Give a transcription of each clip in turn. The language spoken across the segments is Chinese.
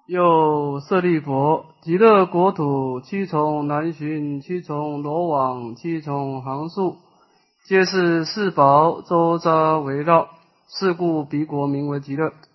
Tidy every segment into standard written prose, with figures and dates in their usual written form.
又舍利弗，极乐国土七重南巡，七重罗网，七重行树，皆是四宝周匝围绕，是故彼国名为极乐。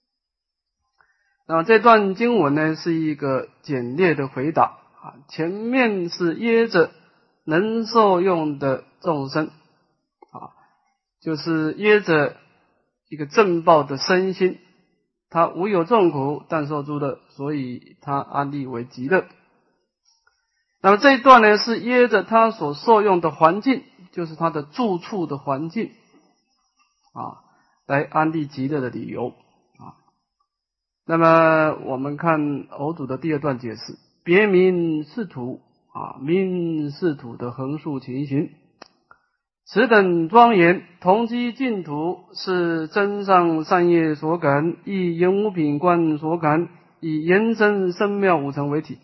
那这段经文呢，是一个简略的回答啊。前面是耶着能受用的众生啊，就是耶着一个正报的身心。他无有众苦，但受诸乐，所以他安立为极乐。那么这一段呢，是耶着他所受用的环境，就是他的住处的环境啊，来安立极乐的理由啊。那么我们看偶主的第二段解释，别名是土啊，名是土的横竖情形。此等庄严同居净土，是真上善业所感，亦言无品观所感，以延伸深妙五层为体。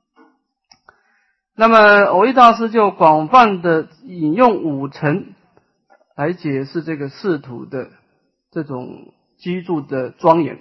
那么藕益大师就广泛的引用五层来解释这个世土的这种居住的庄严。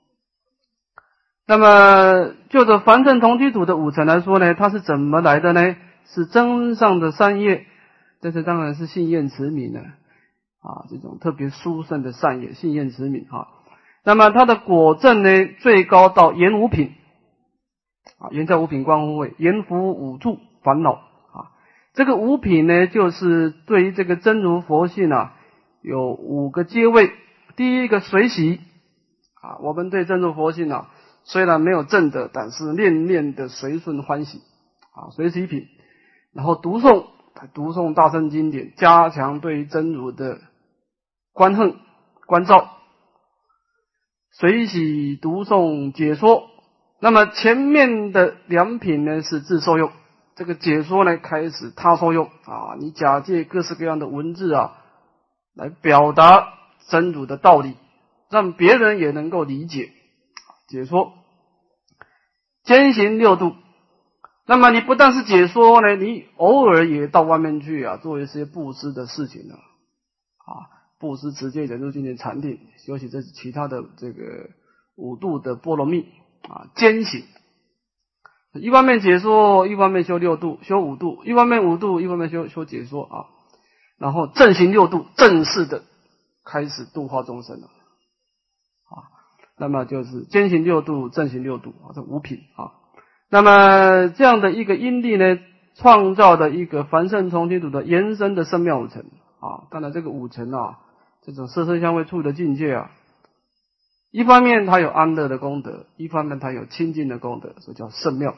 那么就着凡圣同居土的五层来说呢，它是怎么来的呢？是真上的善业，这是当然是信愿持名的啊，这种特别殊胜的善业，信愿持名啊。那么它的果证呢，最高到言无品啊，言在无品观护位，言伏五住烦恼啊。这个五品呢，就是对于这个真如佛性啊，有五个阶位。第一个随喜啊，我们对真如佛性啊，虽然没有证的，但是念念的随顺欢喜啊，随喜品。然后读诵大乘经典，加强对真如的观恨关照，随喜读诵解说。那么前面的两品呢是自受用，这个解说呢开始他受用啊，你假借各式各样的文字啊，来表达真如的道理，让别人也能够理解解说。兼行六度，那么你不但是解说呢，你偶尔也到外面去啊，做一些布施的事情啊，布施、持戒、忍辱、精进、禅定，修习这其他的这个五度的波罗蜜啊，兼行。一方面解说，一方面修六度、修五度，一方面五度，一方面修解说啊，然后正行六度，正式的开始度化众生了啊。那么就是兼行六度，正行六度啊，这五品啊。那么这样的一个因地呢，创造的一个凡圣同居土的延伸的圣妙五层啊。当然这个五层啊，这种色身香味触的境界啊，一方面它有安乐的功德，一方面它有清净的功德，所以叫圣妙。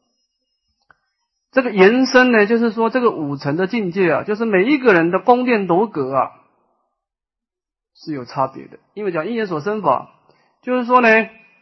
这个延伸呢，就是说这个五层的境界啊，就是每一个人的宫殿楼阁啊是有差别的。因为讲因缘所生法，就是说呢，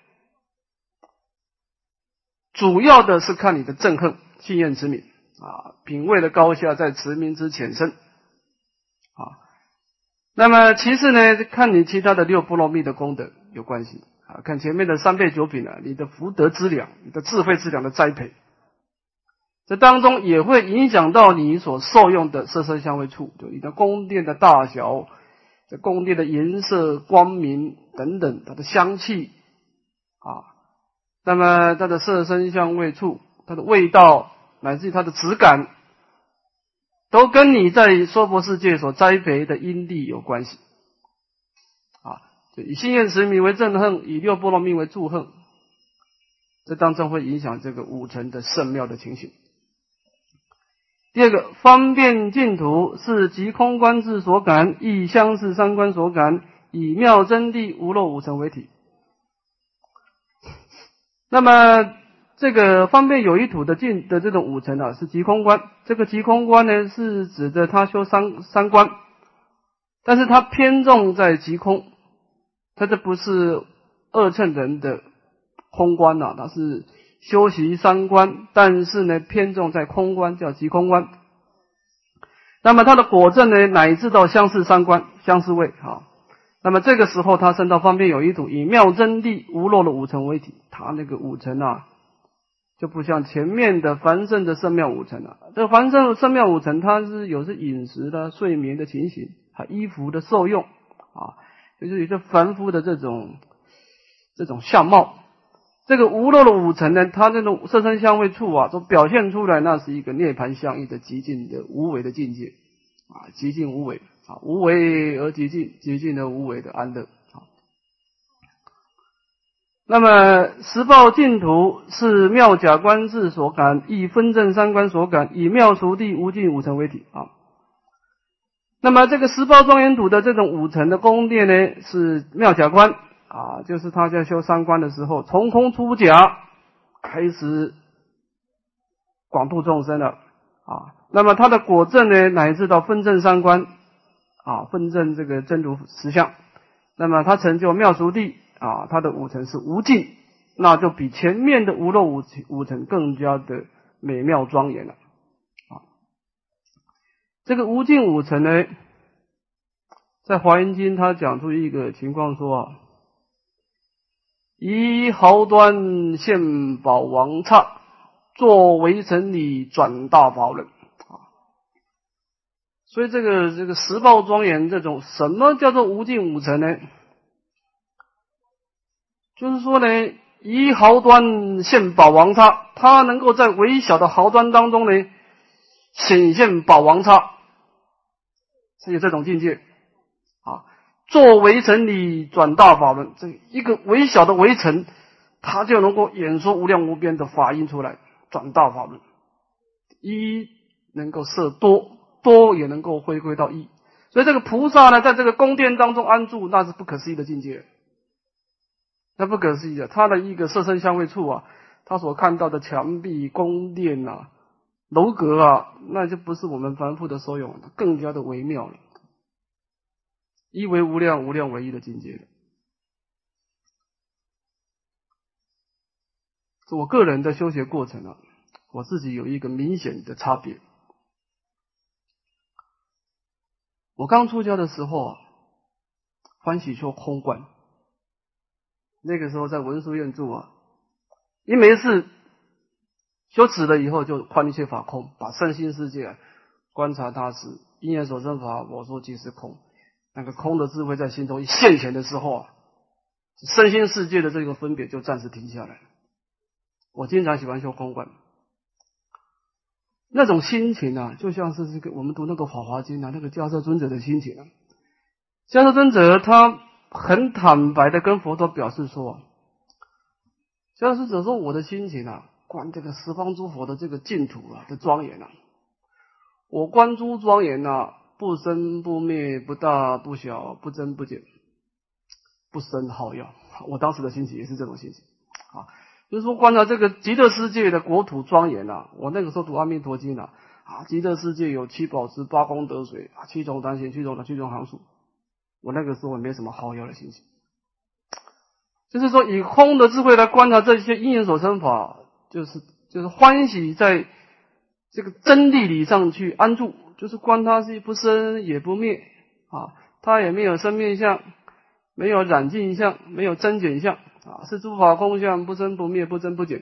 主要的是看你的憎恨、信愿持名啊，品位的高下在持名之浅深啊。那么其次呢，看你其他的六波罗蜜的功德有关系啊，看前面的三倍九品啊，你的福德资粮、你的智慧资粮的栽培，这当中也会影响到你所受用的色身香味触，就你的宫殿的大小、这宫殿的颜色、光明等等，它的香气啊。那么它的色身香味触，它的味道乃至于它的质感，都跟你在娑婆世界所栽培的因地有关系啊。就以信愿持名为憎恨，以六波罗蜜为助恨，这当中会影响这个五层的圣妙的情形。第二个，方便净土是即空观智所感，亦相似三观所感，以妙真谛无漏五层为体。那么这个方便有一土的净的这种五层啊，是即空观。这个即空观呢，是指的他修三观，但是他偏重在即空，他这不是二乘人的空观啊，他是修习三观，但是呢偏重在空观，叫即空观。那么他的果证呢，乃至到相似三观、相似位啊。那么这个时候他升到方便有一土，以妙真谛无漏的五层为体，他那个五层啊，就不像前面的凡圣的圣妙五层啊。这凡圣圣妙五层，它是有是饮食的、睡眠的情形，还衣服的受用啊，就是有些凡夫的这种相貌。 这个无漏的五尘呢，它这种色身香味触啊，都表现出来，那是一个涅槃相应的极尽的无为的境界啊，极尽无为啊，无为而极尽，极尽而无为的安乐啊。那么十报净土是妙假观智所感，以分正三观所感，以妙熟地无尽五尘为体啊。那么这个十报庄严土的这种五尘的宫殿呢，是妙假观啊，就是他在修三观的时候，从空出假，开始广度众生了啊。那么他的果证呢，乃至到分正三观啊，分正这个真如实相。那么他成就妙熟地啊，他的五尘是无尽，那就比前面的无漏五尘更加的美妙庄严了。这个无尽五尘呢，在华严经他讲出一个情况说啊，以毫端现宝王刹，作为尘理转大法轮啊。所以这个十报庄严这种，什么叫做无尽五尘呢？就是说呢，以毫端现宝王刹，它能够在微小的毫端当中呢，显现宝王刹。是有这种境界啊，作微尘理转大法轮，这一个微小的微尘，它就能够演说无量无边的法音出来，转大法轮，一能够摄多，多也能够回归到一。所以这个菩萨呢，在这个宫殿当中安住，那是不可思议的境界，那不可思议的，他的一个色身香味触啊，他所看到的墙壁、宫殿啊、楼阁啊，那就不是我们凡夫的所有，更加的微妙了，一为无量，无量为一的境界了。我个人的修学过程啊，我自己有一个明显的差别。我刚出家的时候啊，欢喜修空观，那个时候在文殊院住啊，一没事修持了以后，就观一切法空，把身心世界观察它是因缘所生法，我说即是空。那个空的智慧在心中一现前的时候啊，身心世界的这个分别就暂时停下来。我经常喜欢修空观，那种心情啊，就像是这个我们读那个《法华经》啊，那个迦叶尊者的心情啊。迦叶尊者他很坦白的跟佛陀表示说，迦叶尊者说，我的心情啊，观这个十方诸佛的这个净土啊的庄严啊，我观诸庄严啊，不生不灭，不大不小，不增不减，不生好药。我当时的心情也是这种心情啊，就是说观察这个极乐世界的国土庄严啊，我那个时候读阿弥陀经啊，极乐世界有七宝池、八功德水啊，七种单行、七种行数，我那个时候也没什么好药的心情，就是说以空的智慧来观察这些因缘所生法，就是欢喜在这个真谛理上去安住，就是观它是不生也不灭啊，它也没有生灭相，没有染净相，没有增减相啊，是诸法空相，不生不灭，不增不减。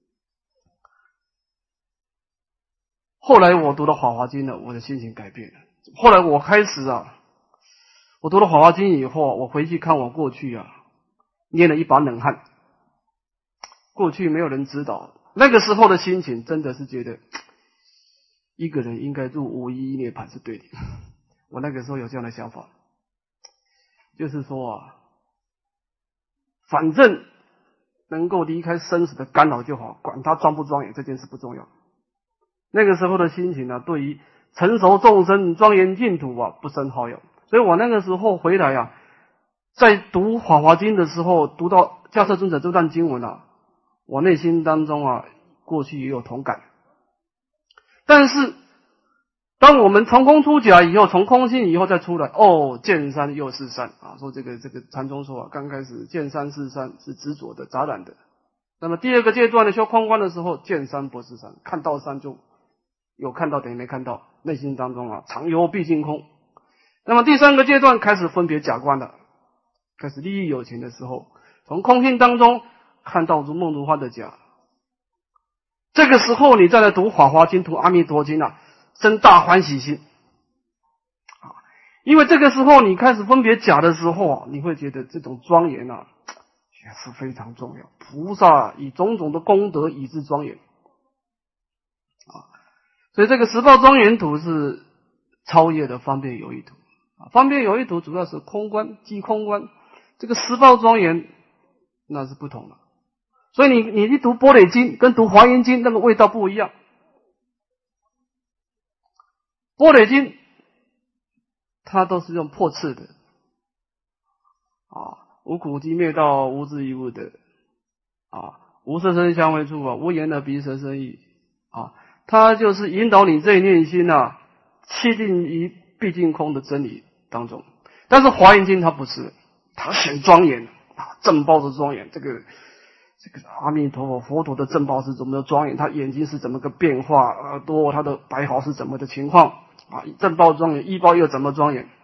后来我读了《法华经》了，我的心情改变了。后来我开始啊，我读了《法华经》以后，我回去看我过去啊，捏了一把冷汗。过去没有人指导，那个时候的心情真的是觉得一个人应该入无一涅槃是对的。我那个时候有这样的想法，就是说啊，反正能够离开生死的干扰就好，管他庄不庄严，这件事不重要。那个时候的心情啊，对于成熟众生庄严净土啊，不生好友。所以我那个时候回来啊，在读《法华经》的时候，读到迦叶尊者这段经文啊，我内心当中啊，过去也有同感。但是当我们从空出假以后，从空性以后再出来，见山又是山啊，说这个禅宗说啊，刚开始见山是山，是执着的、杂染的。那么第二个阶段的修空观的时候，见山不是山，看到山就有看到等于没看到，内心当中啊，常幽毕竟空。那么第三个阶段开始分别假观了，开始利益有情的时候，从空性当中看到如梦如幻的假。这个时候你再来读《法华经》、读《阿弥陀经》啊，生大欢喜心啊！因为这个时候你开始分别假的时候啊，你会觉得这种庄严啊， 也是非常重要。菩萨以种种的功德以致庄严啊，所以这个十报庄严图是超越的方便有义图啊。方便有义图主要是空观即空观，这个十报庄严那是不同的。所以你去读般若经跟读华严经那个味道不一样。般若经它都是用破斥的啊，无苦集灭道，无智亦无得啊，无色声香味触法，无眼耳鼻舌身意啊，它就是引导你这一念心啊，气定于毕竟空的真理当中。但是华严经它不是，它显庄严啊，正报的庄严，这个阿弥陀佛佛陀的正报是怎么的庄严，他眼睛是怎么个变化，耳朵他的白毫是怎么的情况啊，正报庄严，依报又怎么庄严。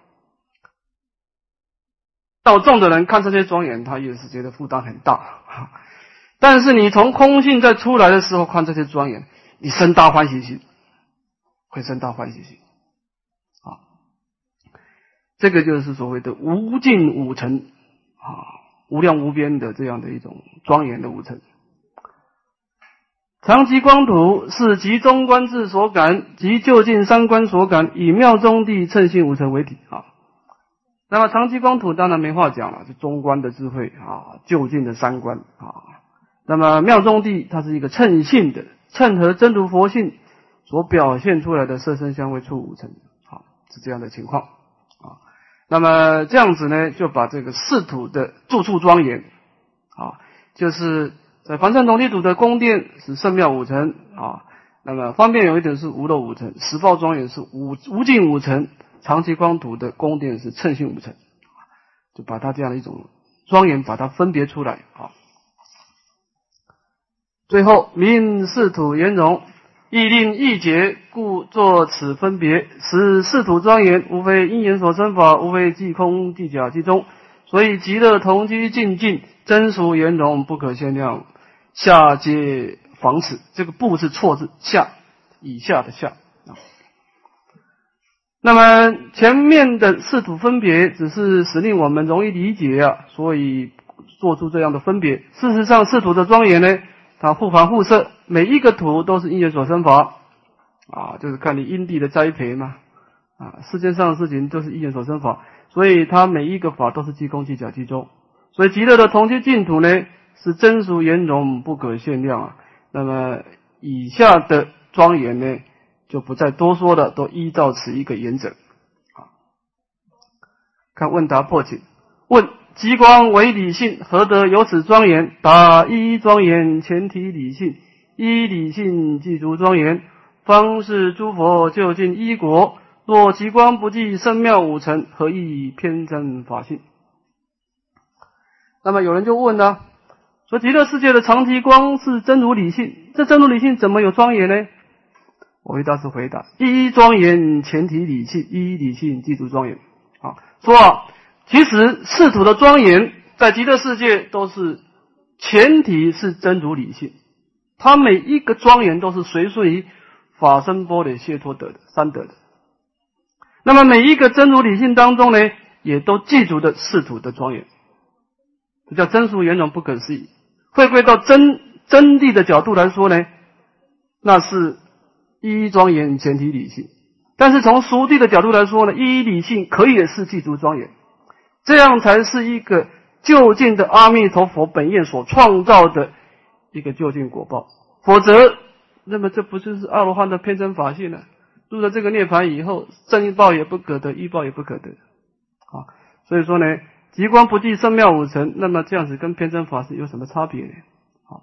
道众的人看这些庄严，他也是觉得负担很大，但是你从空性再出来的时候看这些庄严，你生大欢喜心，会生大欢喜心啊。这个就是所谓的无尽五尘啊，无量无边的这样的一种庄严的五尘。常寂光图是集中观智所感及究竟三观所感，以妙中谛称性五尘为体啊。那么常寂光图当然没话讲了，是中观的智慧啊，究竟的三观啊。那么妙中谛它是一个称性的，称合真如佛性所表现出来的色声香味触五尘啊，是这样的情况啊。那么这样子呢，就把这个四土的住处庄严啊，就是在凡圣同体土的宫殿是圣妙五尘啊，那么方便有一点是无漏五尘，十报庄严是无尽五尘，常寂光图的宫殿是称性五尘，就把它这样的一种庄严把它分别出来啊。最后明四土圆融，亦令义解，故作此分别，使四土庄严，无非因缘所生法，无非即空即假即中，所以极乐同居尽尽，真俗圆融，不可限量，下皆仿此。这个不是错字，下以下的下。那么前面的四土分别只是使令我们容易理解啊，所以做出这样的分别。事实上四土的庄严呢，它互反互摄，每一个土都是因缘所生法啊，就是看你因地的栽培嘛啊，世界上的事情都是因缘所生法，所以它每一个法都是即空即假即中。所以极乐的同居净土呢，是真俗圆融，不可限量啊。那么以下的庄严呢，就不再多说了，都依照此一个原则啊。看问答破解。问：极光为理性，何得有此庄严？答：依庄严前提理性，依理性具足庄严，方是诸佛究竟依果。若极光不具圣妙五尘，何以偏真法性？那么有人就问了，说极乐世界的常寂光是真如理性，这真如理性怎么有庄严呢？我回答是回答：依庄严前提理性，依理性具足庄严。啊，说啊，其实四土的庄严在极乐世界都是前提是真如理性，它每一个庄严都是随顺于法身般若解脱德的三德的。那么每一个真如理性当中呢，也都记住的四土的庄严，这叫真俗圆融不可思议。回归到真谛的角度来说呢，那是依庄严前提理性，但是从俗谛的角度来说呢，依理性可以也是具足庄严，这样才是一个究竟的阿弥陀佛本愿所创造的一个究竟果报。否则那么这不就是阿罗汉的偏真法性呢？入了这个涅槃以后，正一报也不可得，依报也不可得啊。所以说呢，极光不具圣妙五尘，那么这样子跟偏真法是有什么差别呢？好，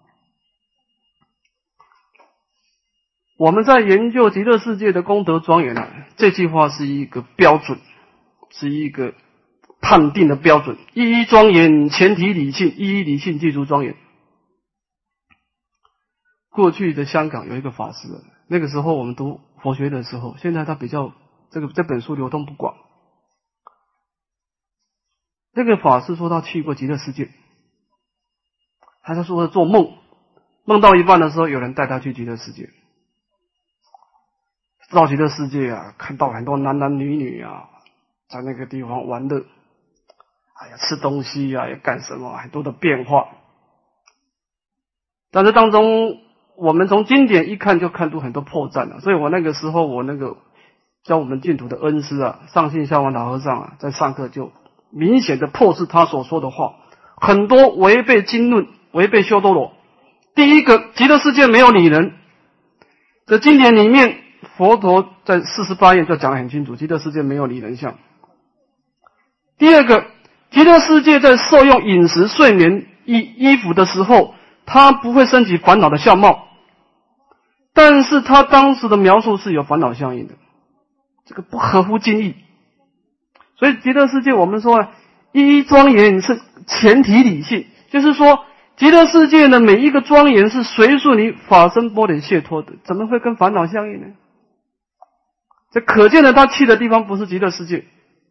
我们在研究极乐世界的功德庄严啊，这句话是一个标准，是一个判定的标准。依庄严前提理性，依理性具足庄严。过去的香港有一个法师，那个时候我们读佛学的时候，现在他比较这本书流通不广。这个法师说他去过极乐世界，他说做梦，梦到一半的时候，有人带他去极乐世界。到极乐世界啊，看到很多男男女女啊，在那个地方玩乐哎呀，吃东西啊，要干什么，很多的变化。但是当中，我们从经典一看就看出很多破绽了。所以我那个时候，我那个教我们净土的恩师啊，上信孝王老和尚啊，在上课就明显的破斥他所说的话，很多违背经论，违背修多罗。第一个，极乐世界没有拟人，这经典里面佛陀在48页就讲得很清楚，极乐世界没有拟人相。第二个，极乐世界在受用饮食、睡眠、衣服的时候，它不会升起烦恼的相貌，但是他当时的描述是有烦恼相应的，这个不合乎经义。所以极乐世界我们说一一庄严是前提理性，就是说极乐世界的每一个庄严是随顺于法身般若解脱的，怎么会跟烦恼相应呢？这可见的他去的地方不是极乐世界。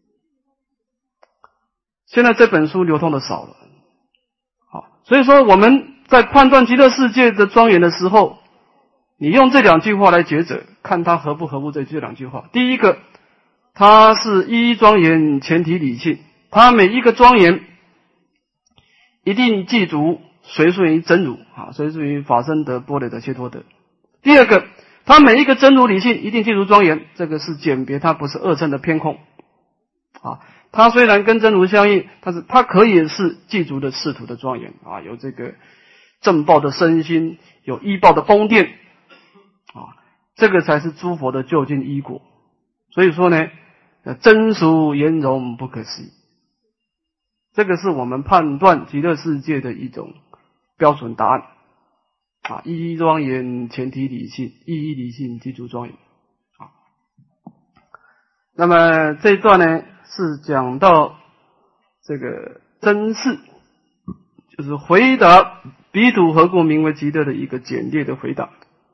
现在这本书流通的少了，好，所以说我们在判断极乐世界的庄严的时候，你用这两句话来抉择，看它合不合乎这两句话。第一个，它是一一庄严前提理性，它每一个庄严一定记足随顺于真如啊，随顺于法身的般若的解脱德。第二个，它每一个真如理性一定记足庄严，这个是鉴别，它不是二乘的偏空啊。它虽然跟真如相应，但是它可以是记足的仕途的庄严啊，有这个正报的身心，有依报的宫殿啊，这个才是诸佛的究竟依果。所以说呢，真俗圆融不可思议，这个是我们判断极乐世界的一种标准答案啊，一一庄严前提理性，一一理性记足庄严啊。那么这一段呢是讲到这个真事，就是回答彼土何故名为极乐的一个简略的回答。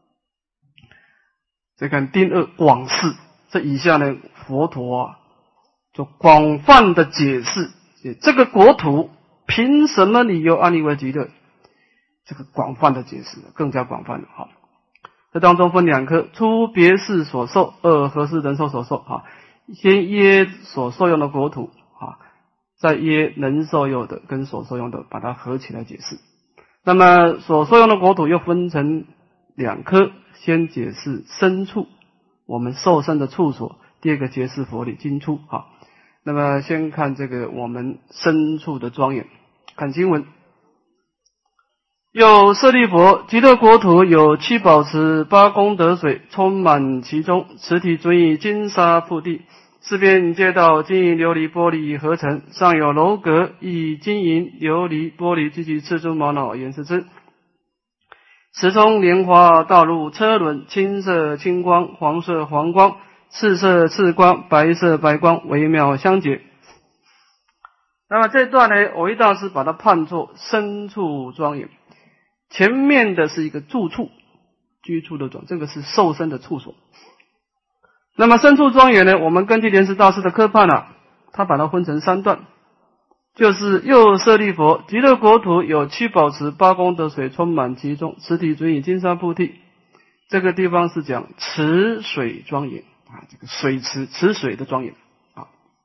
再看丁二广释，这以下呢佛陀啊就广泛的解释这个国土凭什么理由安立为极乐，这个广泛的解释，更加广泛的哈。这当中分两科，初别事所受，二何事人受所受哈。先耶所受用的国土啊，再耶能受用的跟所受用的，把它合起来解释。那么所受用的国土又分成两科，先解释身处，我们受身的处所；第二个解释佛理经处啊。那么先看这个我们身处的庄严，看经文。有舍利弗，极乐国土有七宝池、八功德水充满其中，此体准以金沙铺地，四边街道金银琉璃玻璃合成，上有楼阁，以金银琉璃玻璃及其赤珠玛瑙严饰之。池中莲花道路车轮，青色青光，黄色黄光，赤色赤光，白色白光，微妙相结。那么这段呢，蕅益大师把它判作身处庄严。前面的是一个住处，居处的庄，这个是受身的处所。那么身处庄严呢，我们根据莲池大师的科判他把它分成三段，就是又舍利弗，极乐国土有七宝池、八功德水充满其中，此体准以金沙铺地。这个地方是讲池水庄严啊，这个水池池水的庄严啊。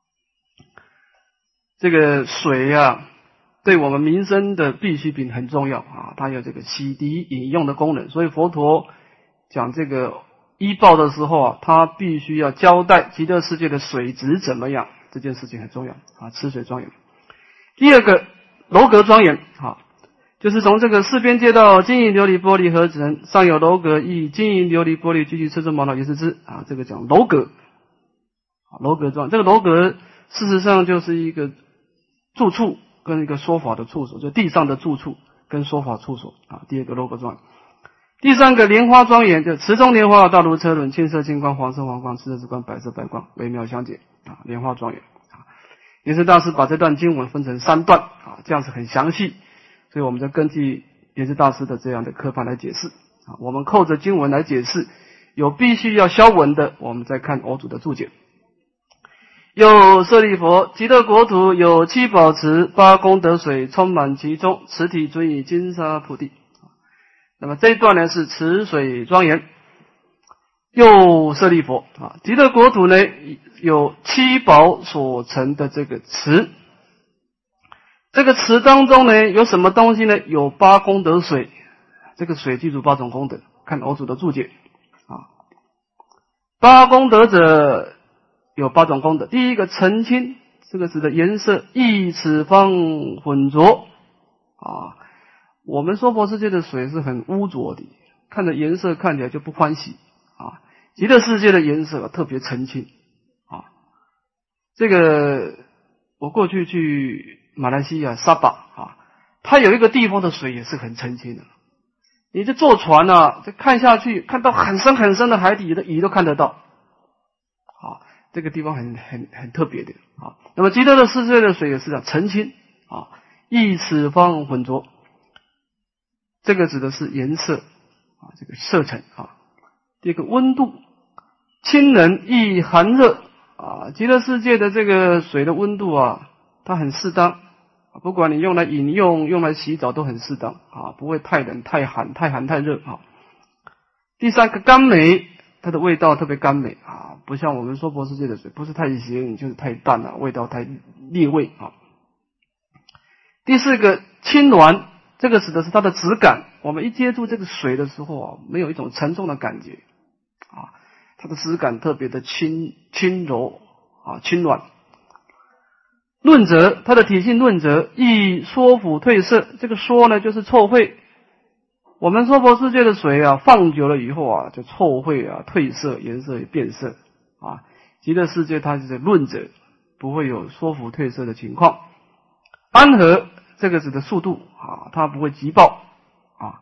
这个水对我们民生的必需品很重要啊，它有这个洗涤饮用的功能，所以佛陀讲这个依报的时候他必须要交代极乐世界的水质怎么样，这件事情很重要啊，池水庄严。第二个楼阁庄严就是从这个四边街道金银琉璃玻璃合成，上有楼阁，以金银琉璃玻璃具具赤珠玛瑙严饰之啊，这个讲楼阁，楼阁庄，这个楼阁事实上就是一个住处跟一个说法的处所，就地上的住处跟说法处所啊。第二个楼阁庄严。第三个莲花庄严，就池中莲花道如车轮，青色金光，黄色黄光，赤色紫光，白色白光，微妙相结啊。莲花庄严啊。莲池大师把这段经文分成三段啊，这样子很详细，所以我们就根据莲池大师的这样的科判来解释啊。我们扣着经文来解释，有必须要消文的，我们再看谦祖的注解。又舍利弗，极乐国土有七宝池、八功德水充满其中，此体准以金沙铺地。那么这一段呢是池水庄严。又舍利弗极乐国土呢有七宝所成的这个池这个池当中呢，有什么东西呢？有8功德水，这个水记住8种功德，看偶主的注解啊。8功德者有8种功德，第一个澄清，这个指的颜色异此方浑浊啊。我们娑婆世界的水是很污浊的，看着颜色看起来就不欢喜啊。极乐世界的颜色特别澄清啊。这个我过去去马来西亚沙巴啊，它有一个地方的水也是很澄清的。你就坐船啊，就看下去，看到很深很深的海底的鱼都看得到啊。这个地方很特别的啊。那么极乐的世界的水也是澄清啊，异此方浑浊。这个指的是颜色啊，这个色尘啊。第二个温度，清冷易寒热啊。极乐世界的这个水的温度啊，它很适当，不管你用来饮用、用来洗澡都很适当啊，不会太冷、太寒、太热啊。第三个甘美，它的味道特别甘美啊，不像我们娑婆世界的水，不是太咸就是太淡了，味道太烈味啊。第四个清暖。这个指的是它的质感，我们一接触这个水的时候啊，没有一种沉重的感觉啊，它的质感特别的轻柔啊，轻软。润泽，它的体性润泽，易缩腐褪色。这个缩呢，就是臭秽。我们娑婆世界的水啊，放久了以后啊，就臭秽啊，褪色，颜色也变色啊。极乐世界它就是润泽，不会有缩腐褪色的情况。安和。这个指的速度啊，它不会急暴啊。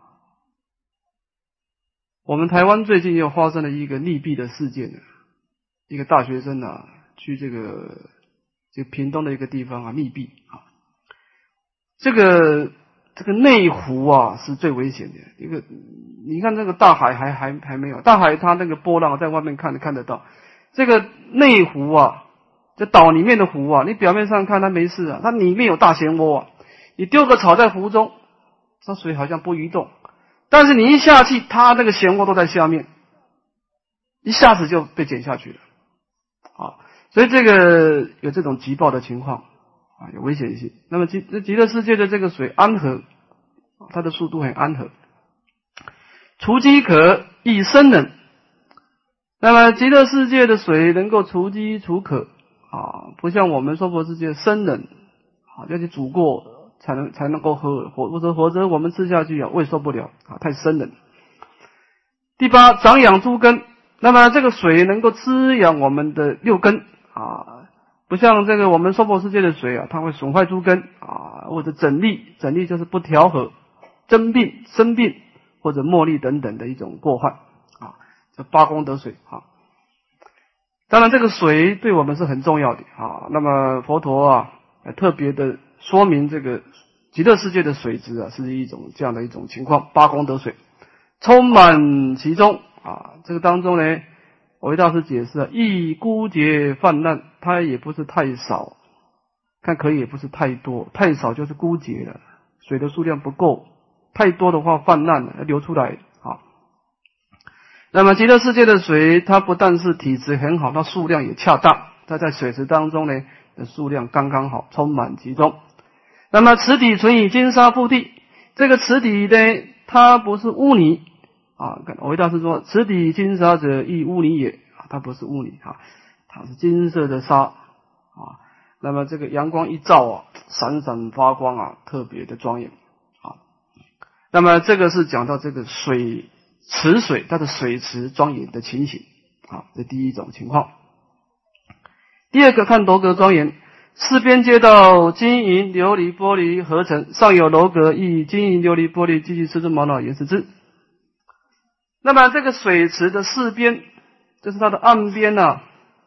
我们台湾最近又发生了一个溺毙的事件，一个大学生啊，去这个屏东的一个地方啊溺毙啊。这个内湖啊是最危险的一个，你看这个大海还没有，大海它那个波浪在外面看得到，这个内湖啊，这岛里面的湖啊，你表面上看它没事啊，它里面有大漩涡啊。你丢个草在湖中，这水好像不移动，但是你一下去，它那个漩涡都在下面，一下子就被卷下去了啊！所以这个有这种急暴的情况啊，有危险性。那么极乐世界的这个水安和，它的速度很安和，除饥渴易生冷。那么极乐世界的水能够除饥除渴啊，不像我们娑婆世界生冷啊，要去煮过。才能够喝，否则我们吃下去啊，胃受不了啊，太生冷。第八，长养诸根。那么这个水能够滋养我们的6根啊，不像这个我们娑婆世界的水啊，它会损坏诸根啊，或者整力就是不调和、生病或者莫力等等的一种过患啊。这8功德水啊，当然这个水对我们是很重要的啊。那么佛陀啊，特别的说明这个极乐世界的水质啊，是一种这样的一种情况，8功德水充满其中啊。这个当中呢，维大师解释啊，亦孤竭泛滥，它也不是太少，看可以也不是太多，太少就是孤竭了，水的数量不够，太多的话泛滥了，流出来啊。那么极乐世界的水，它不但是体质很好，它数量也恰当，它在水池当中呢，数量刚刚好，充满其中。那么池底存以金沙覆地，这个池底呢，它不是污泥啊。维大师说，池底金沙者亦污泥也啊，它不是污泥啊，它是金色的沙啊。那么这个阳光一照啊，闪闪发光啊，特别的庄严啊。那么这个是讲到这个池水它的水池庄严的情形啊，这第一种情况。第二个看楼阁庄严，四边街道金银琉璃玻璃合成，上有楼阁，亦金银琉璃玻璃继续施之玛瑙岩石之。那么这个水池的四边，就是它的岸边啊，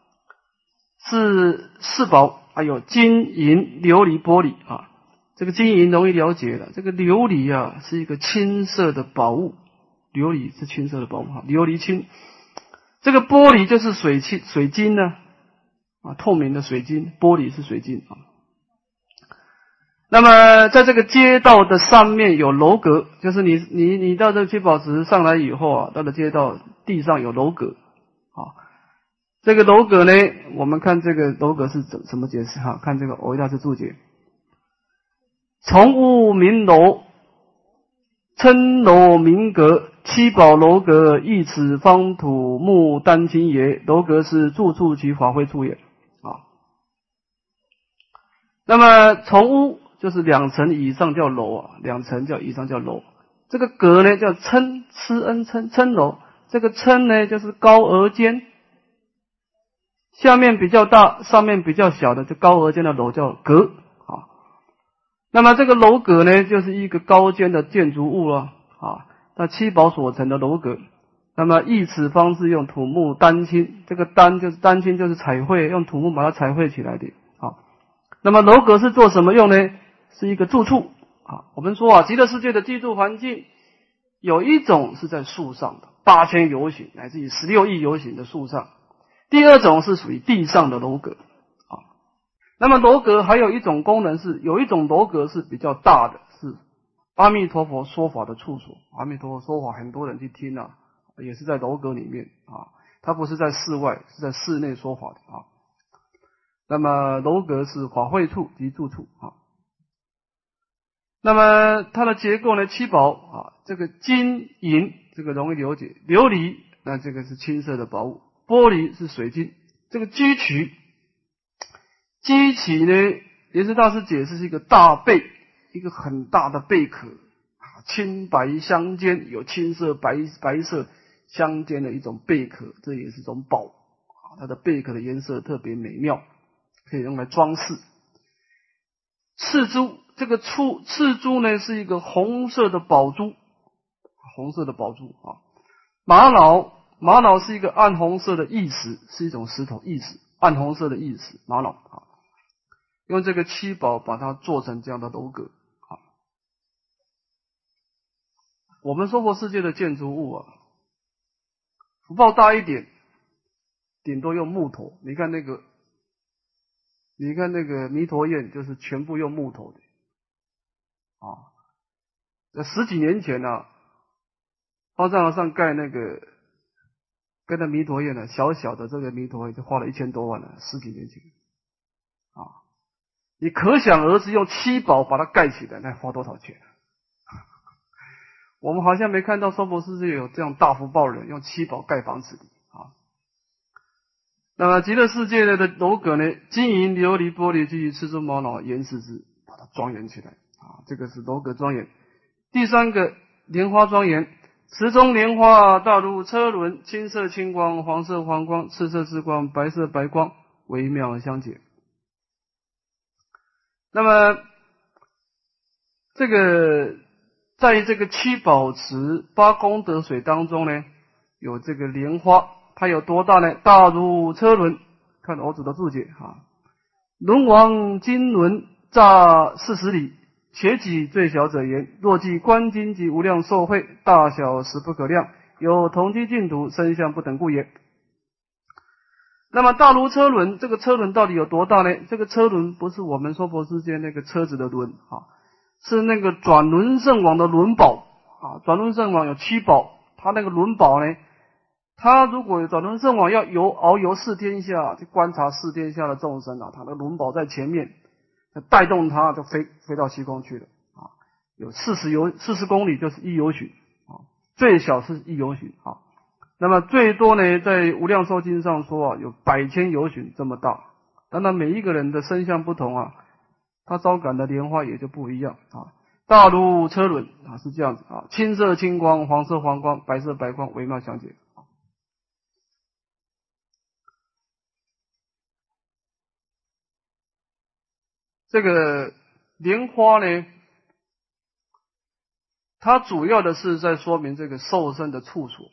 是四宝，还有金银琉璃玻璃啊。这个金银容易了解了，这个琉璃啊是一个青色的宝物，琉璃是青色的宝物哈，琉璃青。这个玻璃就是水晶呢啊，透明的水晶，玻璃是水晶啊。那么在这个街道的上面有楼阁，就是你到这个七宝池上来以后啊，到了街道地上有楼阁啊。这个楼阁呢，我们看这个楼阁是怎么解释哈？看这个维大师注解。 从屋名楼，称楼名阁，七宝楼阁，一尺方土木丹青也。楼阁是住处及法会处也。啊，那么从屋就是2层以上叫楼啊，2层叫以上叫楼。这个阁呢叫称，施恩称，称楼。这个称呢就是高额尖，下面比较大，上面比较小的，就高额尖的楼叫阁啊。那么这个楼阁呢，就是一个高尖的建筑物了啊，那七宝所成的楼阁。那么一尺方是用土木丹青，这个丹就是丹青就是彩绘，用土木把它彩绘起来的啊。那么楼阁是做什么用呢？是一个住处啊。我们说啊，极乐世界的居住环境有一种是在树上的，8000由旬乃至于16亿由旬的树上。第二种是属于地上的楼阁啊。那么楼阁还有一种功能是，有一种楼阁是比较大的，是阿弥陀佛说法的处所。阿弥陀佛说法，很多人去听啊，也是在楼阁里面啊，它不是在室外，是在室内说法的啊。那么楼阁是法会处及住处啊。那么它的结构呢，七宝啊，这个金银这个容易了解，琉璃那这个是青色的宝物，玻璃是水晶。这个居渠呢，莲师大师解释是一个大贝，一个很大的贝壳啊，青白相间，有青色白色相间的一种贝壳，这也是一种宝啊。它的贝壳的颜色特别美妙，可以用来装饰。赤珠，这个赤珠呢是一个红色的宝珠，红色的宝珠啊。玛瑙是一个暗红色的异石，是一种石头异石，暗红色的异石，玛瑙啊。用这个七宝把它做成这样的楼阁啊。我们娑婆世界的建筑物啊，福报大一点，顶多用木头。你看那个弥陀院，就是全部用木头的啊。10几年前啊，方丈和尚盖那弥陀院呢，小小的这个弥陀院就花了1000多万了，10几年前啊。你可想而知，用七宝把它盖起来，那花多少钱我们好像没看到娑婆世界有这样大福报人用七宝盖房子的啊。那么极乐世界的楼阁呢，金银琉璃玻璃具赤珠玛瑙岩石之，把它庄严起来啊，这个是楼阁庄严。第三个莲花庄严，池中莲花大如车轮，青色青光，黄色黄光，赤色赤光，白色白光，微妙相结。那么这个在这个七宝池八功德水当中呢，有这个莲花，它有多大呢？大如车轮，看偶主的注解啊。轮王金轮乍40里，且己最小者言，若计观经及无量寿会，大小实不可量，有同居净土，身相不等故也。那么大如车轮，这个车轮到底有多大呢？这个车轮不是我们娑婆世界那个车子的轮啊，是那个转轮圣王的轮宝啊。转轮圣王有七宝，他那个轮宝呢，他如果转轮圣王要遨游4天下，去观察4天下的众生啊，他的轮宝在前面，带动他就飞到虚空去了啊。有40公里就是1由旬啊，最小是1由旬啊。那么最多呢，在无量寿经上说啊，有100千由旬这么大。当然每一个人的身相不同啊，他招感的莲花也就不一样啊。大如车轮啊，是这样子啊，青色青光，黄色黄光，白色白光，微妙相结。这个莲花呢，它主要的是在说明这个受身的处所。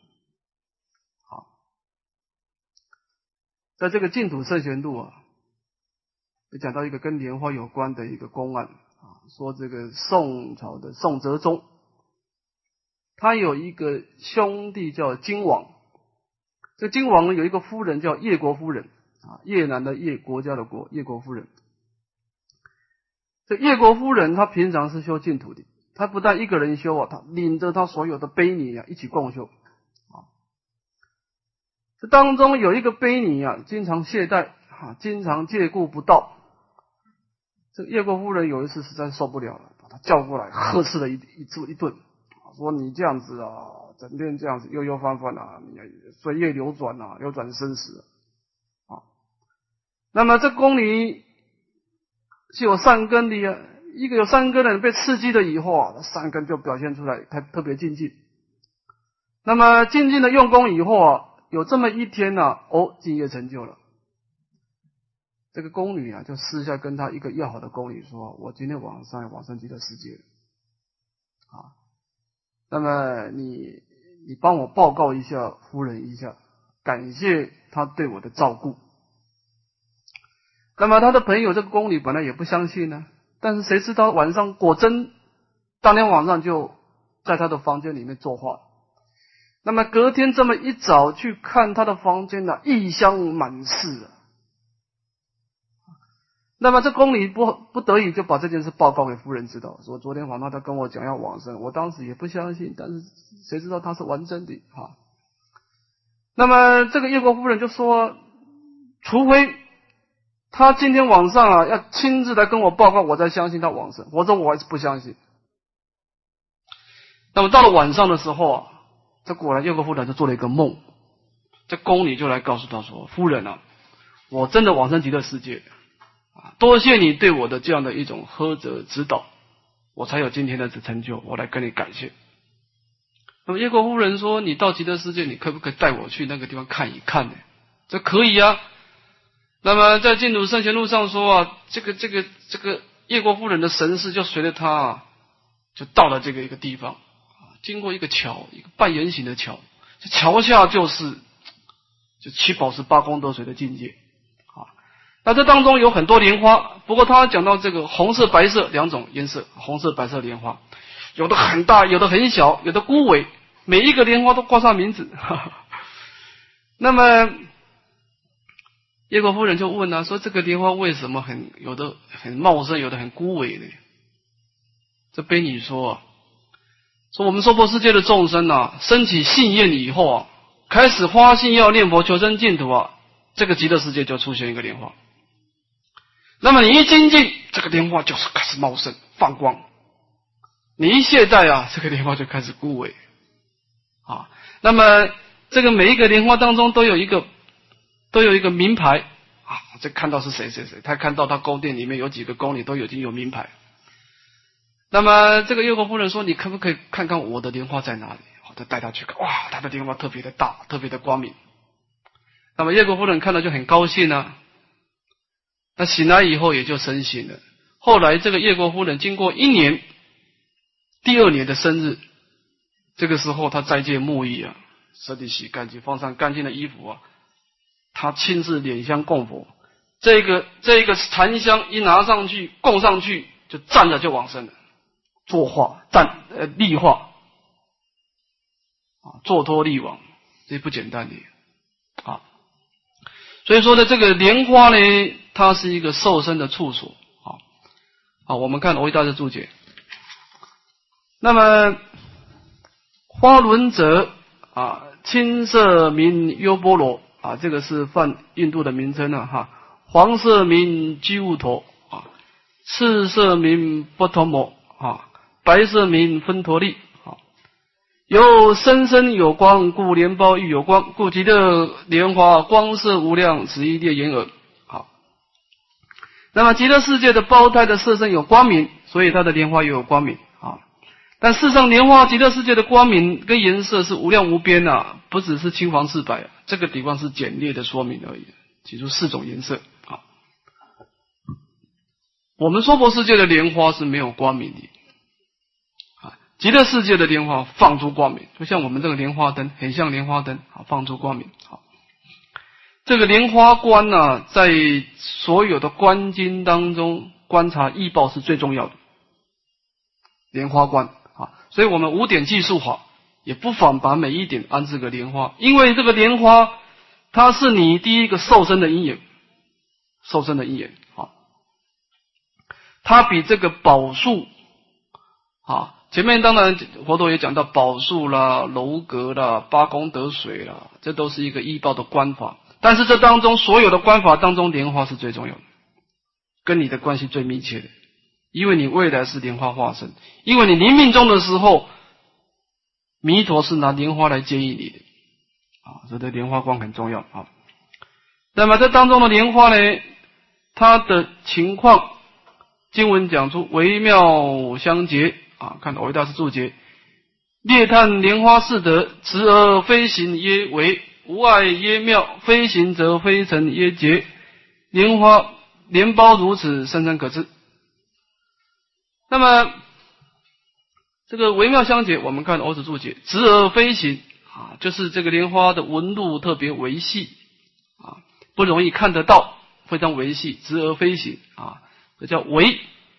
在这个净土圣贤录啊，有讲到一个跟莲花有关的一个公案啊，说这个宋朝的宋哲宗，他有一个兄弟叫金王，这个金王呢有一个夫人叫叶国夫人啊，越南的叶，国家的国，叶国夫人。这叶国夫人她平常是修净土的，她不但一个人修啊，她领着她所有的婢女啊一起共修。这当中有一个婢女啊，经常懈怠啊，经常借故不到。这叶国夫人有一次实在受不了了，把他叫过来呵斥了一顿，说你这样子啊，整天这样子悠悠翻翻啊，你随业流转啊，流转生死啊。那么这宫女是有善根的呀，一个有善根的人被刺激了以后啊，善根就表现出来，他特别精进。那么精进的用功以后啊，有这么一天呢，净业成就了。这个宫女啊，就私下跟他一个要好的宫女说：“我今天晚上要往生极乐世界啊，那么你帮我报告一下夫人一下，感谢她对我的照顾。”那么他的朋友这个宫女本来也不相信呢，但是谁知道晚上果真当天晚上就在他的房间里面作画。那么隔天这么一早去看他的房间啊，异香满室啊。那么这宫女不得已就把这件事报告给夫人知道，说昨天晚上他跟我讲要往生，我当时也不相信，但是谁知道他是玩真的啊。那么这个叶国夫人就说，除非他今天晚上啊要亲自来跟我报告，我才相信他往生，否则我还是不相信。那么到了晚上的时候啊，这果然叶国夫人就做了一个梦，这宫女就来告诉他说，夫人啊，我真的往生极乐世界多谢你对我的这样的一种呵责指导，我才有今天的成就，我来跟你感谢。那么叶国夫人说，你到极乐世界，你可不可以带我去那个地方看一看呢？这可以啊。那么在净土圣贤录上说啊，这个叶国夫人的神识就随着他啊，就到了这个一个地方，经过一个桥，一个半圆形的桥，这桥下就七宝十八功德水的境界。那这当中有很多莲花，不过他讲到这个红色白色两种颜色，红色白色莲花，有的很大，有的很小，有的孤萎，每一个莲花都挂上名字。那么叶国夫人就问说这个莲花为什么有的很茂盛，有的很孤萎呢？这悲女说我们娑婆世界的众生啊，升起信愿以后啊，开始发心要念佛求生净土啊，这个极乐世界就出现一个莲花。那么你一精进，这个莲花就是开始茂盛放光；你一懈怠啊，这个莲花就开始枯萎啊。那么这个每一个莲花当中都有一个名牌啊，这看到是谁，他看到他宫殿里面有几个宫女都已经有名牌。那么这个叶国夫人说，你可不可以看看我的莲花在哪里？就带他去看，哇，他的莲花特别的大，特别的光明。那么叶国夫人看了就很高兴啊。那醒来以后也就深信了。后来这个叶国夫人经过1年，第2年的生日，这个时候他斋戒沐浴啊，身体洗干净，放上干净的衣服啊，他亲自点香供佛。这个禅香一拿上去供上去，就站着就往生了，坐化立化啊，坐脱立往，这不简单的啊。所以说呢，这个莲花呢，它是一个受生的处所啊。好，我们看蕅益大师注解。那么花轮者啊，青色名优波罗啊，这个是梵印度的名称啊哈。黄色名居物陀啊，赤色名波陀摩啊，白色名分陀利。由生生有光，故莲苞亦有光，故极乐莲花光色无量，此一列言耳。好，那么极乐世界的胞胎的色身有光明，所以它的莲花也有光明啊。但事实上，莲花极乐世界的光明跟颜色是无量无边啊，不只是青黄赤白，这个地方是简略的说明而已，提出4种颜色啊。我们娑婆世界的莲花是没有光明的。极乐世界的莲花放出光明，就像我们这个莲花灯，很像莲花灯，放出光明。好，这个莲花观呢，在所有的观经当中，观察异报是最重要的。莲花观啊，所以我们5点计数法也不妨把每一点安置个莲花，因为这个莲花它是你第一个受生的因缘，受生的因缘啊，它比这个宝树啊。前面当然佛陀也讲到宝树啦、楼阁啦、八功德水啦，这都是一个依报的观法。但是这当中所有的观法当中，莲花是最重要的，跟你的关系最密切的。 因为你未来是莲花化身，因为你临命终的时候，弥陀是拿莲花来接引你的啊，所以这莲花光很重要啊。那么这当中的莲花呢，它的情况，经文讲出微妙相结啊，看藕益大师注解，列叹莲花四德，直而飞行曰微，无碍曰妙，飞行则飞尘曰结，莲花莲苞如此，深深可知。那么这个微妙相结，我们看藕子注解，直而飞行啊，就是这个莲花的纹路特别微细啊，不容易看得到，非常微细，直而飞行啊，这叫微。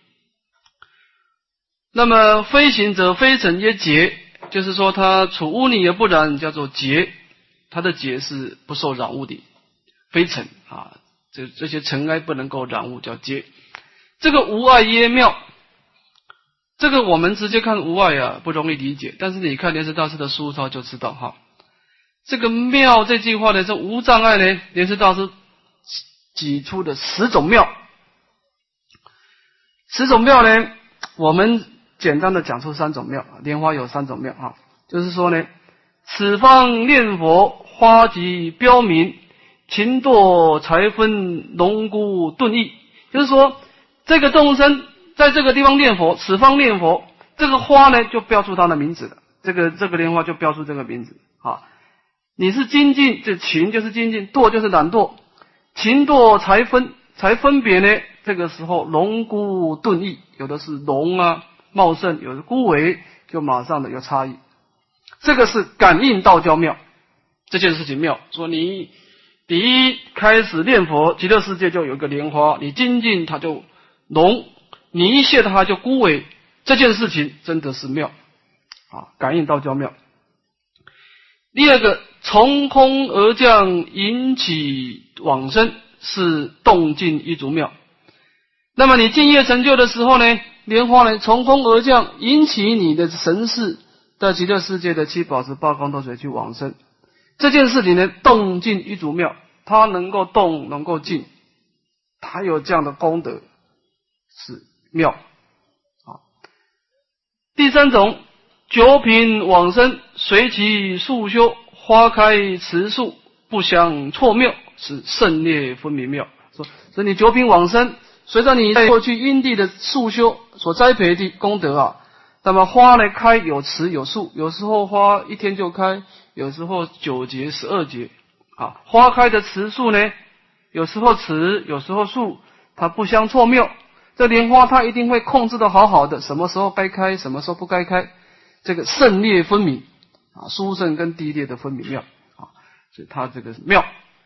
那么飞行则飞尘曰结，就是说它处污泥而不染，叫做结，它的结是不受染污的，飞尘啊，这些尘埃不能够染污，叫结。这个无碍曰妙，这个我们直接看无碍啊不容易理解，但是你看莲池大师的书抄就知道哈。这个妙这句话呢，这无障碍呢，莲池大师挤出的10种妙。10种妙呢，我们简单的讲出3种妙，莲花有3种妙啊，就是说呢，此方念佛，花极标明，勤堕才分，龙骨顿异。就是说，这个众生在这个地方念佛，此方念佛，这个花呢就标出它的名字了，这个莲花就标出这个名字啊。你是精进，这勤就是精进，堕就是懒惰，勤堕才分，才分别呢，这个时候龙骨顿异，有的是龙啊茂盛，有的枯萎，就马上的有差异。这个是感应道交妙，这件事情妙。说你第一开始念佛，极乐世界就有一个莲花，你精进它就龙，你一谢它就枯萎，这件事情真的是妙啊，感应道交妙。第二个，从空而降，引起往生，是动静一足妙。那么你净业成就的时候呢，莲花呢从空而降，引起你的神识到极乐世界的七宝池八功德水去往生，这件事情呢，动静一足妙，它能够动能够静，它有这样的功德是妙啊。第3种，九品往生，随其速修，花开持树，不相错谬，是胜劣分明妙。所以你九品往生，随着你在过去因地的速修所栽培的功德啊，那么花呢开有持有树，有时候花1天就开，有时候9节12节啊。花开的持树呢，有时候持，有时候树，它不相错谬。这莲花它一定会控制的好好的，什么时候该开，什么时候不该开，这个胜劣分明啊，殊胜跟低劣的分明妙啊，所以它这个是妙。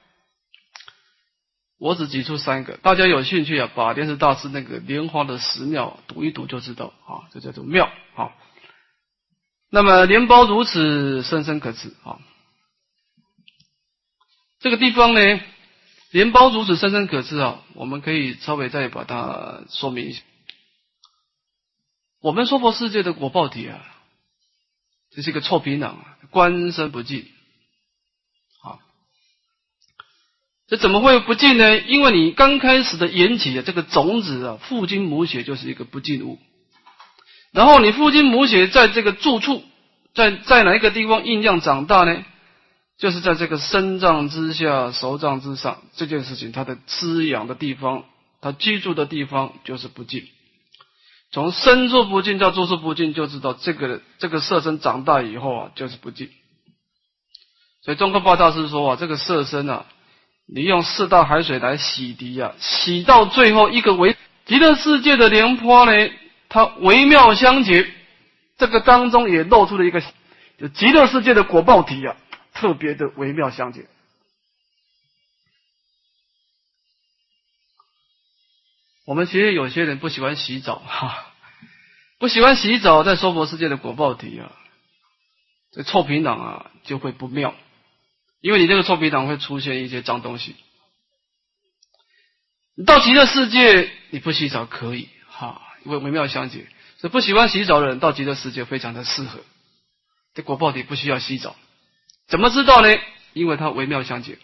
我只举出3个，大家有兴趣啊，把莲池大师那个莲花的10妙读一读就知道啊，这叫做妙啊。那么莲苞如此，深深可知啊。这个地方呢，莲苞如此，深深可知啊，我们可以稍微再把它说明一下。我们娑婆世界的果报体啊，这是一个臭皮囊，观身不净。好，这怎么会不净呢？因为你刚开始的缘起的这个种子啊，父精母血就是一个不净物。然后你父精母血在这个住处，在哪一个地方酝酿长大呢？就是在这个身脏之下，手脏之上，这件事情它的滋养的地方，它居住的地方就是不净。从身处不净到住处不净，就知道这个色身长大以后啊，就是不净。所以中科八大师说啊，这个色身啊，你用4大海水来洗涤啊，洗到最后一个极乐世界的莲花呢，它微妙相结，这个当中也露出了一个，就极乐世界的果报体啊，特别的微妙相结。我们其实有些人不喜欢洗澡不喜欢洗澡，在娑婆世界的果报体啊，这臭皮囊啊就会不妙，因为你这个臭皮囊会出现一些脏东西。你到极乐世界你不洗澡可以因为微妙相结，所以不喜欢洗澡的人到极乐世界非常的适合，这果报体不需要洗澡。怎么知道呢？因为它微妙相结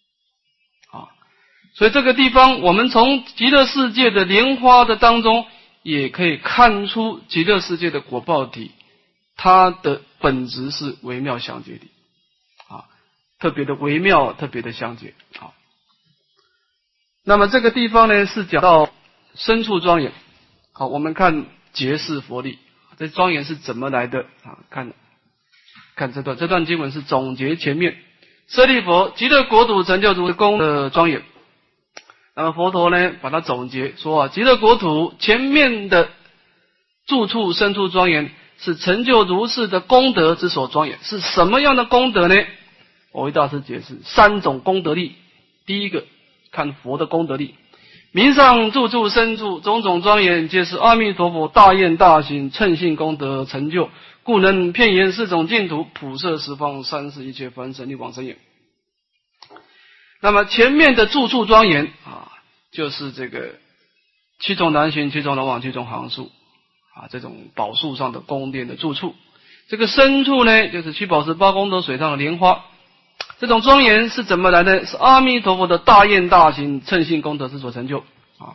所以这个地方我们从极乐世界的莲花的当中也可以看出极乐世界的果报体，它的本质是微妙相接体啊，特别的微妙，特别的相接啊。那么这个地方呢是讲到深处庄严。好，我们看结释佛力，这庄严是怎么来的啊？看这段经文是总结前面舍利佛极乐国土成就如是功的庄严。那么佛陀呢把它总结说啊，极乐国土前面的住处深处庄严是成就如是的功德之所庄严。是什么样的功德呢？蕅益大师解释3种功德力。第一个看佛的功德力，名上住处深处种种庄严，皆是阿弥陀佛大愿大行称性功德成就，故能遍言4种净土，普摄十方三世一切凡圣力往生也。那么前面的住处庄严啊，就是这个7种难行、7种难往、7种行数啊，这种宝树上的宫殿的住处。这个深处呢，就是七宝十八功德水上的莲花。这种庄严是怎么来的？是阿弥陀佛的大愿大行称性功德之所成就啊。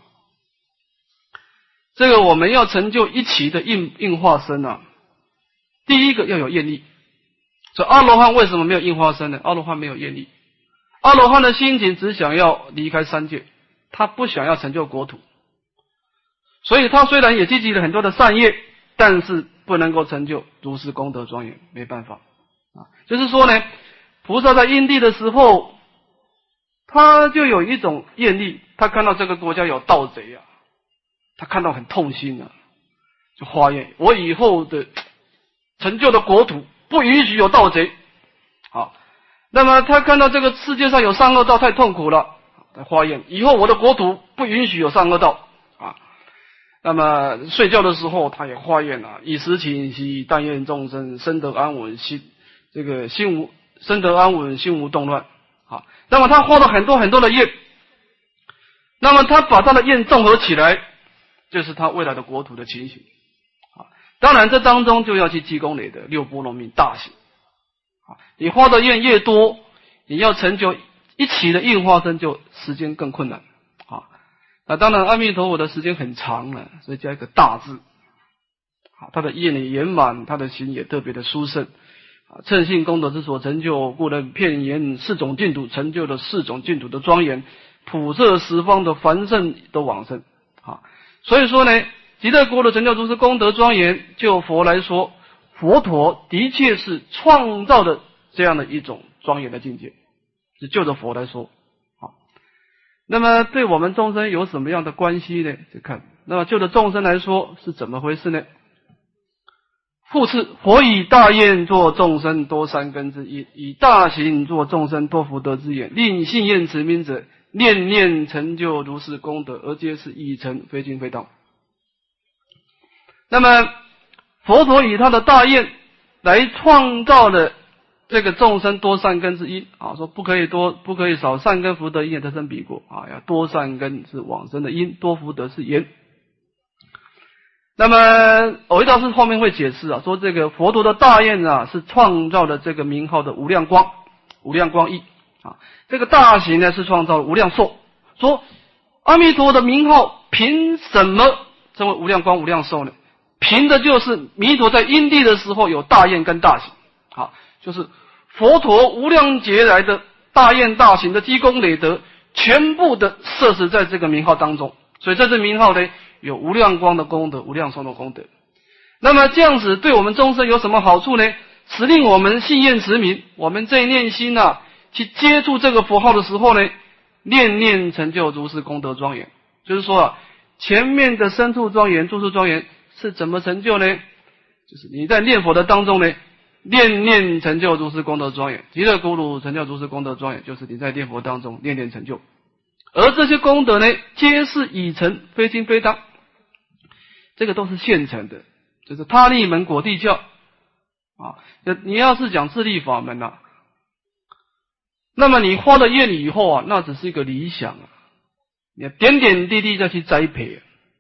这个我们要成就一期的应化身啊，第一个要有愿力。所以阿罗汉为什么没有应化身呢？阿罗汉没有愿力。阿罗汉的心情只想要离开三界，他不想要成就国土，所以他虽然也积极了很多的善业，但是不能够成就如是功德庄严，没办法啊。就是说呢，菩萨在因地的时候，他就有一种愿力，他看到这个国家有盗贼啊，他看到很痛心啊，就发愿，我以后的成就的国土不允许有盗贼。好，那么他看到这个世界上有善恶道太痛苦了，他发愿，以后我的国土不允许有善恶道啊。那么睡觉的时候，他也发愿啊，以时勤息，但愿众生身得安稳，身得安稳，心无动乱。好，那么他花了很多很多的愿，那么他把他的愿综合起来，就是他未来的国土的情形。当然这当中就要去积功累德，六波罗蜜大行。你花的愿越多，你要成就一期的应化身就时间更困难啊。那当然阿弥陀佛的时间很长了，所以加一个大字。好，他的愿也圆满，他的行也特别的殊胜。称性功德之所成就，故能遍言4种净土，成就了4种净土的庄严，普摄十方的凡圣都往生。所以说呢，极乐国的成就如是功德庄严，就佛来说，佛陀的确是创造的这样的一种庄严的境界，是就着佛来说。那么对我们众生有什么样的关系呢？就看，那么就着众生来说是怎么回事呢？复次，佛以大愿作众生多善根之因，以大行作众生多福德之眼，令信愿持名者念念成就如是功德，而皆是已成，非经非道。那么佛陀以他的大愿来创造了这个众生多善根之因啊，说不可以少善根福德因也得生彼国啊，要多善根是往生的因，多福德是言。那么蕅益大师后面会解释啊，说这个佛陀的大愿啊，是创造了这个名号的无量光义啊，这个大行呢是创造了无量寿。说阿弥陀的名号凭什么成为无量光无量寿呢？凭的就是弥陀在因地的时候有大愿跟大行，好，就是佛陀无量劫来的大愿大行的积功累德，全部的摄持在这个名号当中。所以这支名号呢，有无量光的功德，无量寿的功德。那么这样子对我们众生有什么好处呢？使令我们信愿持名，我们这一念心啊，去接触这个佛号的时候呢，念念成就如是功德庄严。就是说啊，前面的深处庄严、住处庄严是怎么成就呢？就是你在念佛的当中呢，念念成就如是功德庄严，极乐国土成就如是功德庄严，就是你在念佛当中念念成就。而这些功德呢，皆是已成，非经非当，这个都是现成的，就是他力门果地教啊。你要是讲自力法门啊，那么你花了愿以后啊，那只是一个理想啊，你要点点滴滴再去栽培啊。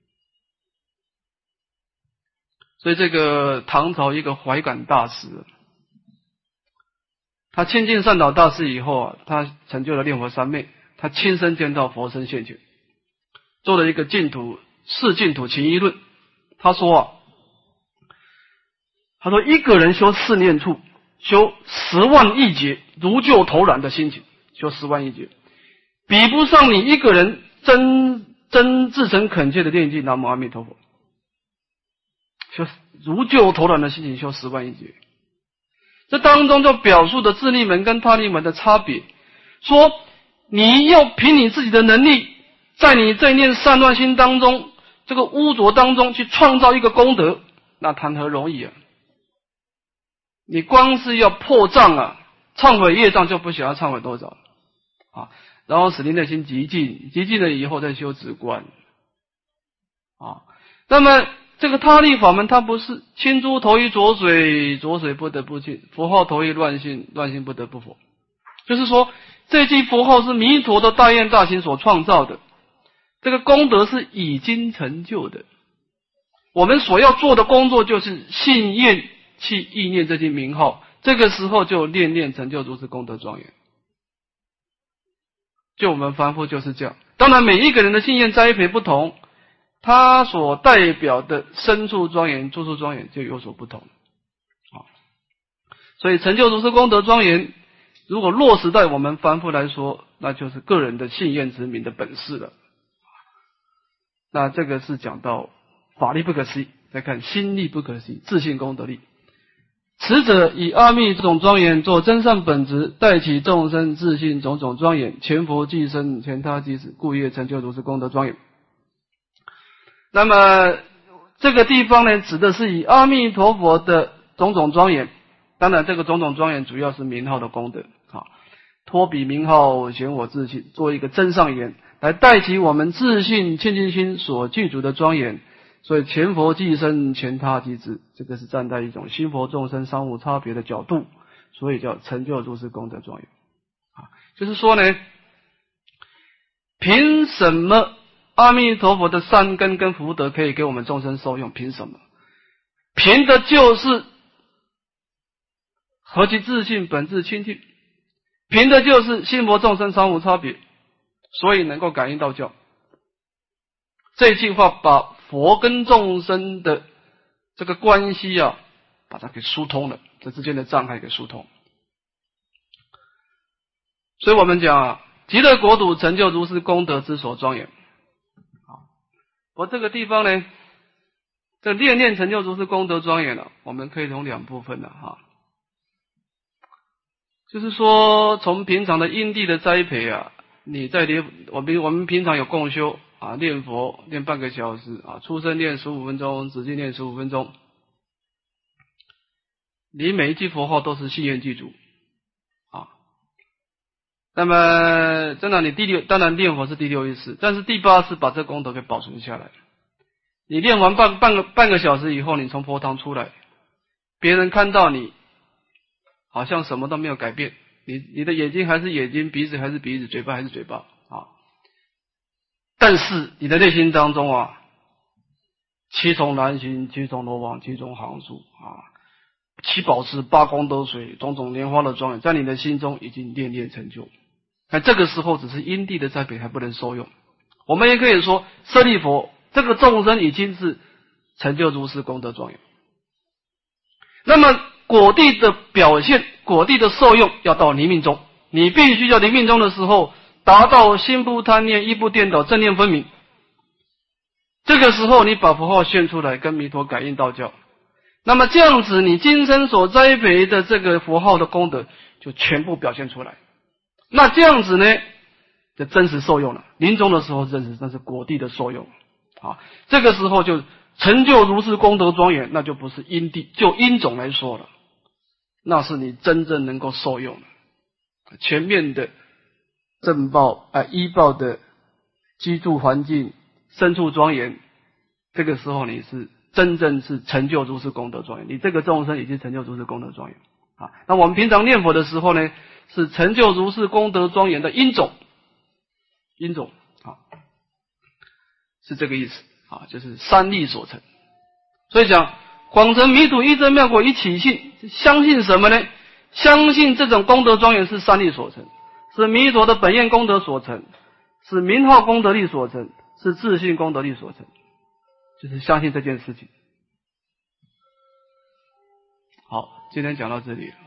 所以这个唐朝一个怀感大师，他亲近善导大师以后啊，他成就了念佛三昧，他亲身见到佛身现前，做了一个净土四净土情义论他说一个人修四念处，修10万亿劫如救头然的心情，修10万亿劫，比不上你一个人真至诚恳切的念经南无阿弥陀佛，修如救头然的心情，修10万亿劫。这当中就表述的自利门跟他利门的差别，说你要凭你自己的能力，在你这一念散乱心当中，这个污浊当中去创造一个功德，那谈何容易啊！你光是要破障啊，忏悔业障就不晓得忏悔多少啊，然后使你内心极静，极静了以后再修止观啊。那么这个他力法门，它不是清珠投于浊水，浊水不得不净；佛号投于乱心，乱心不得不佛。就是说，这句佛号是弥陀的大愿大行所创造的，这个功德是已经成就的。我们所要做的工作就是信愿去意念这句名号，这个时候就念成就如是功德庄严。就我们凡夫就是这样。当然，每一个人的信愿栽培不同，他所代表的深处庄严、住处庄严就有所不同。所以成就如是功德庄严，如果落实在我们凡夫来说，那就是个人的信愿执名的本事了。那这个是讲到法力不可思议，再看心力不可思议，自信功德力。此者以阿弥这种庄严做真善本质，带起众生自信种种庄严，前佛即身，前他即死，故业成就如是功德庄严。那么这个地方呢，指的是以阿弥陀佛的种种庄严，当然这个种种庄严主要是名号的功德，托彼名号显我自信，做一个真上言，来带起我们自信清净心所具足的庄严。所以前佛即身，前他即止，这个是站在一种心佛众生三无差别的角度，所以叫成就如是功德庄严。就是说呢，凭什么阿弥陀佛的善根跟福德可以给我们众生受用？凭什么？凭的就是何其自信本质清净，凭的就是心佛众生三无差别，所以能够感应道教。这句话把佛跟众生的这个关系啊，把它给疏通了，这之间的障碍给疏通。所以我们讲啊，极乐国土成就如是功德之所庄严。我这个地方呢，这念成就如是功德庄严了，我们可以从两部分了哈。就是说，从平常的因地的栽培啊，你在我们平常有共修啊，念佛念半个小时啊，出生念15分钟，止境念15分钟，你每一句佛号都是信愿具足啊。那么真的，你当然念佛是第6意识，但是第8是把这功德给保存下来。你练完半个小时以后，你从佛堂出来，别人看到你好像什么都没有改变，你的眼睛还是眼睛，鼻子还是鼻子，嘴巴还是嘴巴啊。但是你的内心当中啊，7重南行，7重罗网，7重行树啊，7宝池8功德水，种种莲花的庄严，在你的心中已经念成就。但这个时候只是因地的栽培，还不能受用。我们也可以说，舍利佛这个众生已经是成就如是功德庄严。那么果地的表现，果地的受用要到临命中，你必须要临命中的时候达到心不贪念，意不颠倒，正念分明。这个时候你把佛号现出来，跟弥陀感应道交，那么这样子你今生所栽培的这个佛号的功德就全部表现出来。那这样子呢，就真实受用了。临终的时候认识那是果地的受用啊，这个时候就成就如是功德庄严，那就不是因地，就因种来说了，那是你真正能够受用的。前面的正报依报的居住环境深处庄严，这个时候你是真正是成就如是功德庄严，你这个众生已经成就如是功德庄严啊。那我们平常念佛的时候呢，是成就如是功德庄严的因种啊，是这个意思啊，就是三力所成。所以讲广成弥土一真妙果以起信，相信什么呢？相信这种功德庄严是三力所成，是弥陀的本愿功德所成，是名号功德力所成，是自信功德力所成， 就是相信这件事情。好，今天讲到这里了。